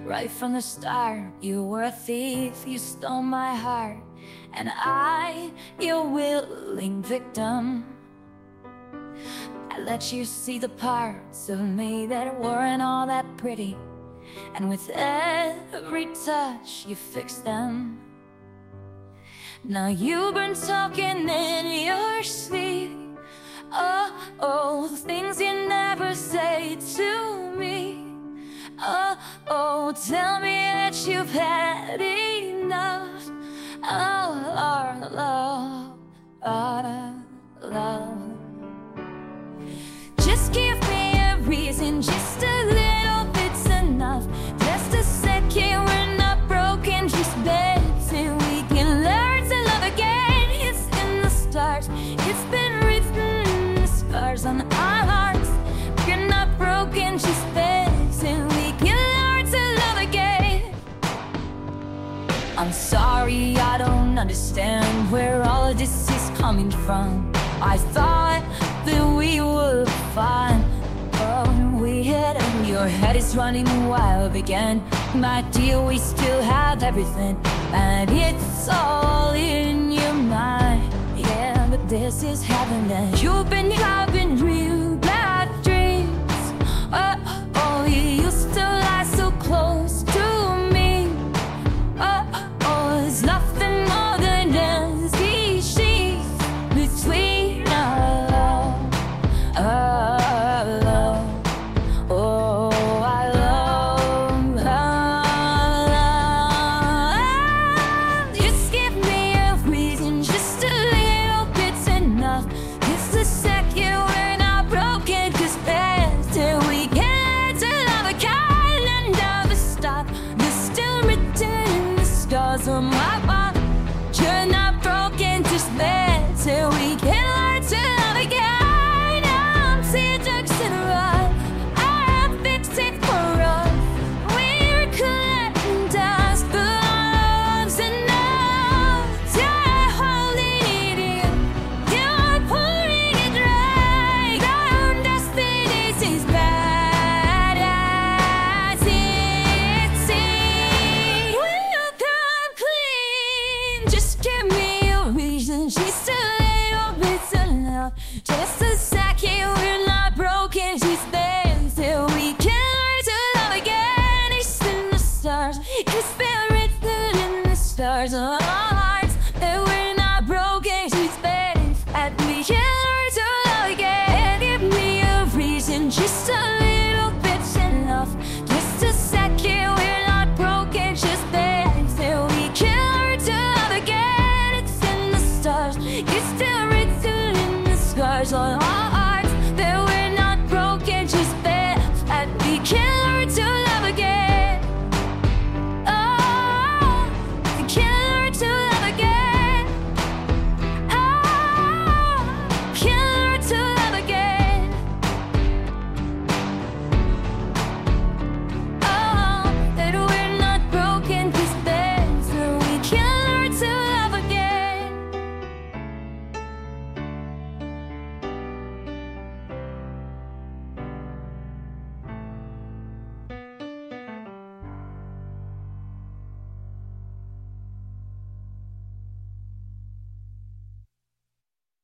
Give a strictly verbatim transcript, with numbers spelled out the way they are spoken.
Right from the start, you were a thief, you stole my heart, and I, your willing victim. I let you see the parts of me that weren't all that pretty, and with every touch you fixed them. Now you've been talking in your sleep. Oh, oh, things you never say to me. Oh, oh, tell me that you've had enough. Oh, our love, our love. Just give me a reason, just a little bit's enough. Just a second, we're not broken, just beds, and we can learn to love again. It's in the stars, it's been written in the scars on our hearts. We're not broken, just beds, and we can learn to love again. I'm sorry, I don't understand where all of this is coming from. I thought that we were fine, but we hit and your head is running wild again. My dear, we still have everything, and it's all in your mind. Yeah, but this is heaven, and you've been having real bad dreams. Oh, oh, you used to lie so close to me. Oh, oh, there's nothing more than empty sheets between our love, our love. Oh, our love, our love. Just give me a reason, just a little bit's enough. It's the second we're not broken, cause best till we get to love again and never stop. You're still written in the scars on my heart. You're not broken, just best till we can learn to love again. I'm teardrops in a rut, I fix it for us. We're collecting dust, but our love's enough. You're holding it in, you're pouring it right down. Destiny is bad as it seems. When you come clean, just give me